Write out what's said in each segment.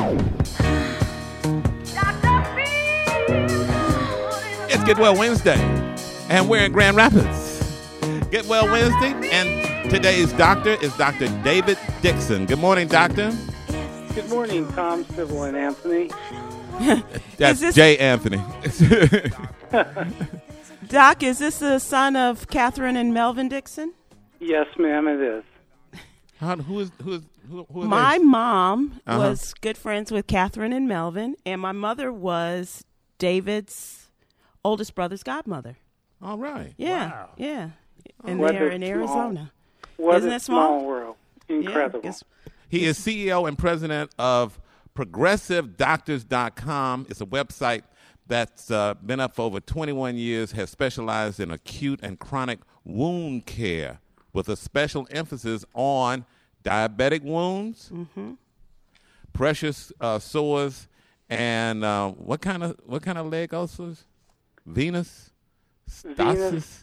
It's Get Well Wednesday, and we're in Grand Rapids. Get Well Wednesday, and today's doctor is Dr. David Dixon. Good morning, doctor. Good morning, Tom, Sybil, and Anthony. That's J. Anthony. Doc, is this the son of Catherine and Melvin Dixon? Yes, ma'am, it is. Who is My mom was good friends with Catherine and Melvin, and my mother was David's oldest brother's godmother. All right. Yeah, Wow. yeah. And What they're a in small- Arizona. What Isn't a that small? world. Incredible. Yeah, He is CEO and president of ProgressiveDoctors.com. It's a website that's been up for over 21 years, has specialized in acute and chronic wound care with a special emphasis on diabetic wounds, pressure sores, and what kind of leg ulcers? Venous Venous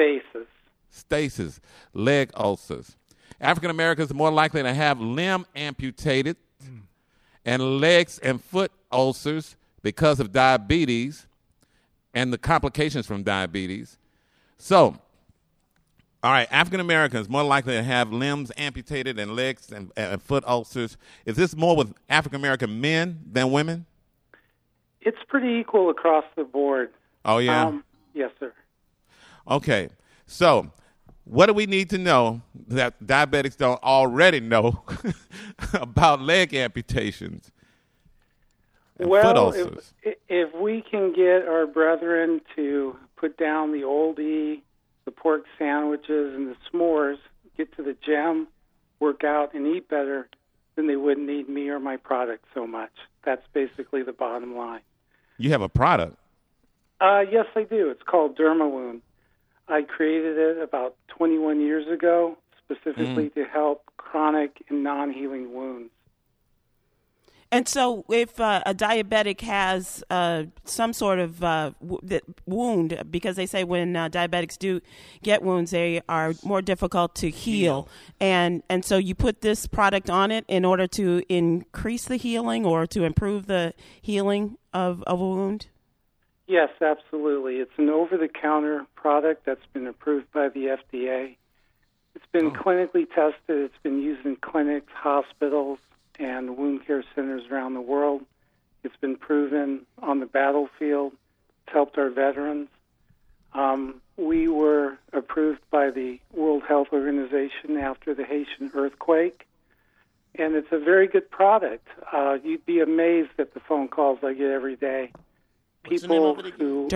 stasis, leg ulcers. African Americans are more likely to have limb amputated and legs and foot ulcers because of diabetes and the complications from diabetes. So, all right, African Americans more likely to have limbs amputated and legs and foot ulcers. Is this more with African American men than women? It's pretty equal across the board. Oh, yeah? Yes, sir. Okay, so what do we need to know that diabetics don't already know about leg amputations and foot ulcers? If we can get our brethren to put down the oldie, the pork sandwiches, and the s'mores, get to the gym, work out, and eat better, then they wouldn't need me or my product so much. That's basically the bottom line. You have a product. Yes, I do. It's called DermaWound. I created it about 21 years ago, specifically to help chronic and non-healing wounds. And so if a diabetic has some sort of wound, because they say when diabetics do get wounds, they are more difficult to heal. And so you put this product on it in order to increase the healing or to improve the healing of a wound? Yes, absolutely. It's an over-the-counter product that's been approved by the FDA. It's been clinically tested. It's been used in clinics, hospitals, and wound care centers around the world. It's been proven on the battlefield. It's helped our veterans. We were approved by the World Health Organization after the Haitian earthquake, and it's a very good product. You'd be amazed at the phone calls I get every day. People who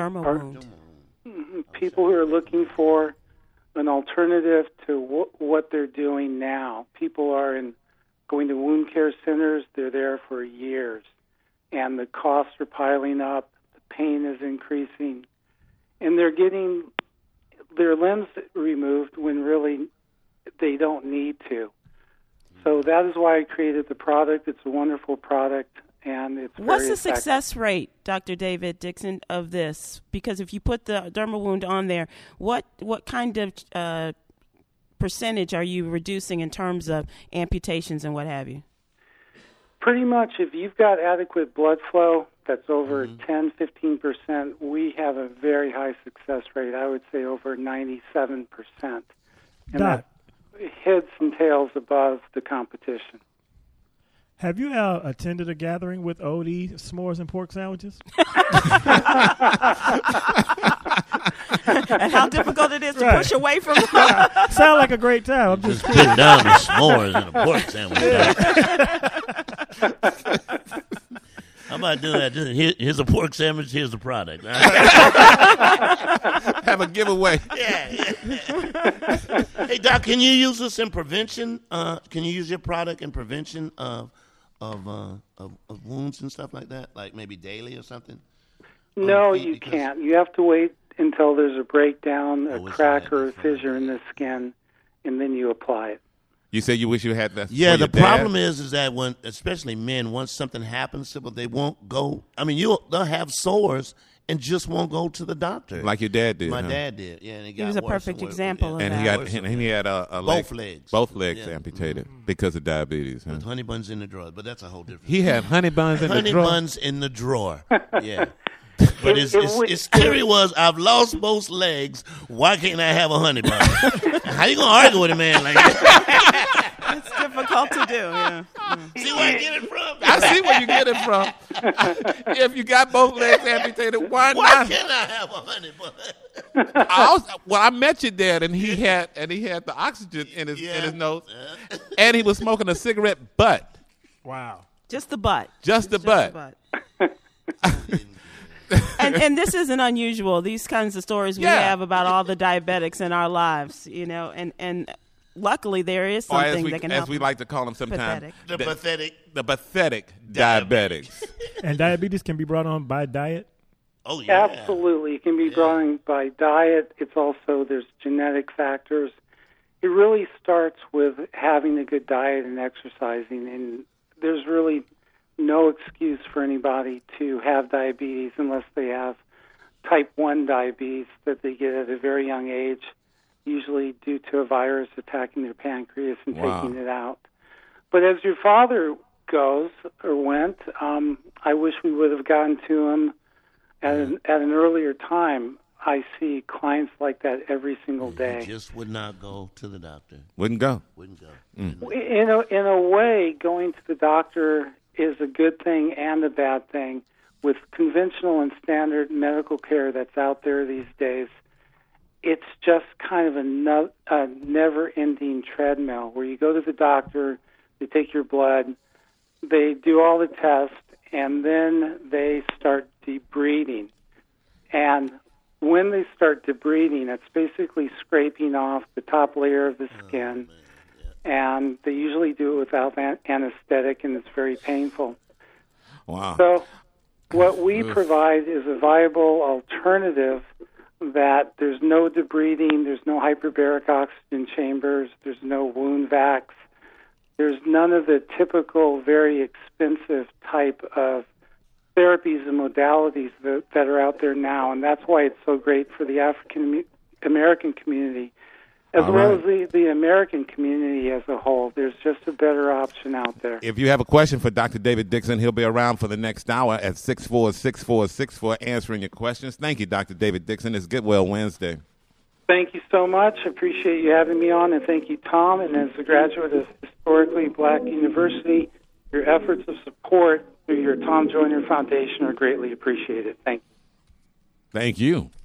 are looking for an alternative to what they're doing now. People are going to wound care centers. They're there for years, and the costs are piling up. The pain is increasing, and they're getting their limbs removed when really they don't need to. So that is why I created the product. It's a wonderful product. And it's What's the effective. success rate, Dr. David Dixon, of this? Because if you put the DermaWound on there, what kind of percentage are you reducing in terms of amputations and what have you? Pretty much, if you've got adequate blood flow that's over 10-15%, we have a very high success rate. I would say over 97%. And Doc, that heads and tails above the competition. have you attended a gathering with OD, s'mores, and pork sandwiches? And how difficult it is to push away from Sound like a great time. I'm just Put down the s'mores and a pork sandwich. How about doing that? Here's a pork sandwich. Here's the product. Have a giveaway. Yeah. Hey, Doc, can you use this in prevention? Can you use your product in prevention of wounds and stuff like that? Like maybe daily or something? No, you can't. You have to wait until there's a breakdown, a crack, or a fissure in the skin, and then you apply it. You say you wish you had that. Yeah, for the your dad? problem is that when, especially men, once something happens to them, they won't go. I mean, they'll have sores and just won't go to the doctor. Like your dad did. My huh? dad did. Yeah, and it got He was a worse perfect and worse. example of And that. he had Both legs. both legs Yeah. amputated because of diabetes. Huh? With honey buns in the drawer, but that's a whole different. He had honey buns in honey the drawer. buns in the drawer. Yeah. But his theory was, I've lost both legs. Why can't I have a honey bun? How you gonna argue with a man like that? It's difficult to do. Yeah. See where I get it from? I see where you get it from. If you got both legs amputated, why Why not? can't I have a honey bun? I met your dad, and he had the oxygen in his nose, and he was smoking a cigarette butt, Wow. Just the butt. just the Just butt. the butt. and this isn't unusual. These kinds of stories we Yeah. have about all the diabetics in our lives, and luckily there is Or something that can help. as we like to call them sometimes, Pathetic. The pathetic. the pathetic diabetics. And diabetes can be brought on by diet. Oh yeah. Absolutely. It can be brought in by diet. It's also, there's genetic factors. It really starts with having a good diet and exercising, and there's really no excuse for anybody to have diabetes unless they have type 1 diabetes that they get at a very young age, usually due to a virus attacking their pancreas and Wow. taking it out. But as your father goes or went, I wish we would have gotten to him at an earlier time. I see clients like that every single day. Just would not go to the doctor. Wouldn't go. Wouldn't go. In a way, going to the doctor is a good thing and a bad thing. With conventional and standard medical care that's out there these days, it's just kind of a never-ending treadmill where you go to the doctor, they take your blood, they do all the tests, and then they start debriding. And when they start debriding, it's basically scraping off the top layer of the skin. And they usually do it without anesthetic, and it's very painful. Wow. So what we provide is a viable alternative that there's no debriding, there's no hyperbaric oxygen chambers, there's no wound vacs, there's none of the typical very expensive type of therapies and modalities that are out there now, and that's why it's so great for the African American community, as All well right. as the American community as a whole. There's just a better option out there. If you have a question for Dr. David Dixon, he'll be around for the next hour at 646-464 answering your questions. Thank you, Dr. David Dixon. It's Goodwill Wednesday. Thank you so much. Appreciate you having me on, and thank you, Tom. And as a graduate of Historically Black University, your efforts of support through your Tom Joyner Foundation are greatly appreciated. Thank you. Thank you.